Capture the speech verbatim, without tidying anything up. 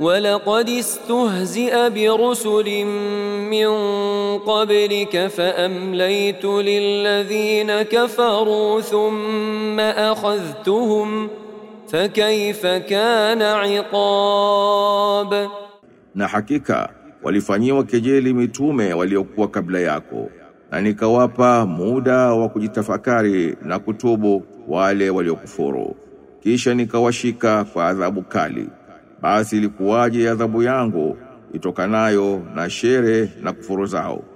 ولقد استهزئ برسل من قبلك فأمليت للذين كفروا ثم أخذتهم فكيف كان عقاب. Na hakika walifanyiwa kejeli mitume waliokuwa kabla yako, na nikawapa muda wa kujitafakari na kutubu wale waliokufuru, kisha nikawashika kwa adhabu kali. Basi ilikuwaje adhabu yangu itokanayo na shere na kufuru zao.